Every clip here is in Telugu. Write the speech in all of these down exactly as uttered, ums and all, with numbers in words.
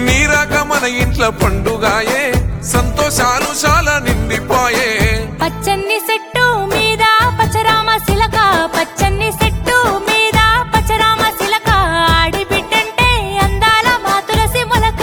నీరాక మన ఇంట్లో పండుగాయే సంతోషాలు చాలా నిండిపోయే పచ్చని చెట్టు మీద పచ్చరామ శిలక పచ్చని చెట్టు మీద పచ్చరామ శిలక ఆడి బిడ్డంటే అందాల మా తులసి మొలక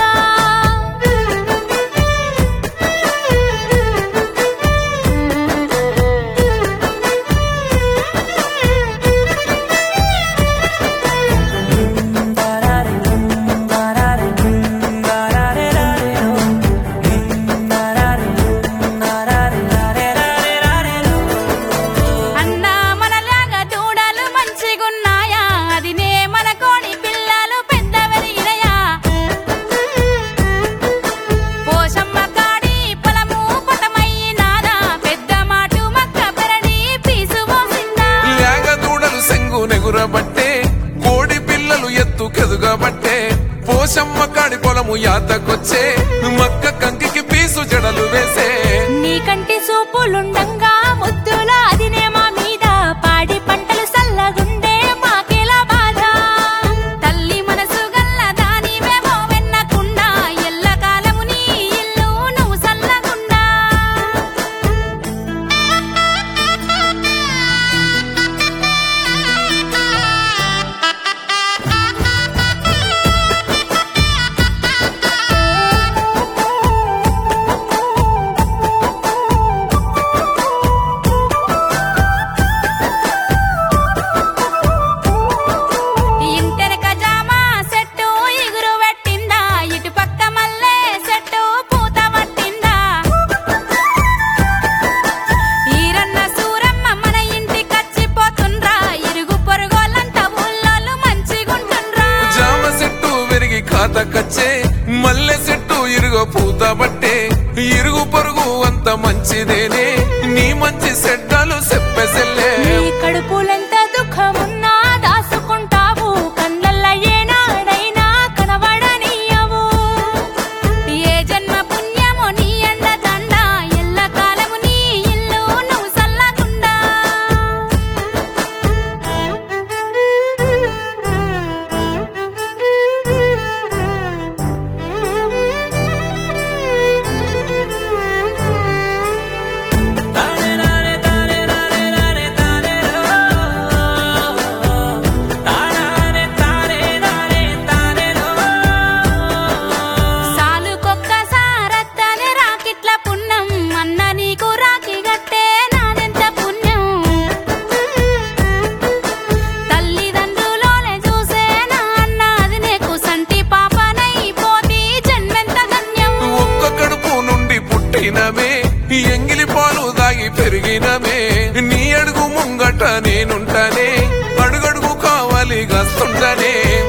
బట్టే కోడి పిల్లలు ఎత్తుకెదుగబట్టే పోషమ్మ కాడి పొలము యాతకొచ్చే మక్క కంకికి పీసు జడలు వేసే నీ కంటి సూపులుండంగా ముద్దుల అదినే మా మీద పాడి పంటలు సల్లగుండే మాకేలా బాధ తల్లి మనసు గల్ల దానివేమో వెన్నకుండా ఎల్లకాలము నీ ఇల్లు నువ్వు సల్లగుండా కచ్చే మల్లె చెట్టు ఇరుగో పూత బట్టే ఇరుగు పొరుగు అంత మంచిదేనే నీ మంచి చెడ్డలు చెప్పెసెల్లే కడుపులెంత దుఃఖమున్నా దాసుకుంటావు కన్నల్ల ఏనాడైనా కనబడనీయవు ఏ జన్మ పుణ్యమో నీ అండ దండ ఎల్ల కాలము నీ ఇల్లు నువ్వు సల్లగుండా ఎంగిలి పాలు దాగి పెరిగినమే నీ అడుగు ముంగట నేనుంటానే అడుగడుగు కావాలి గస్తుంటనే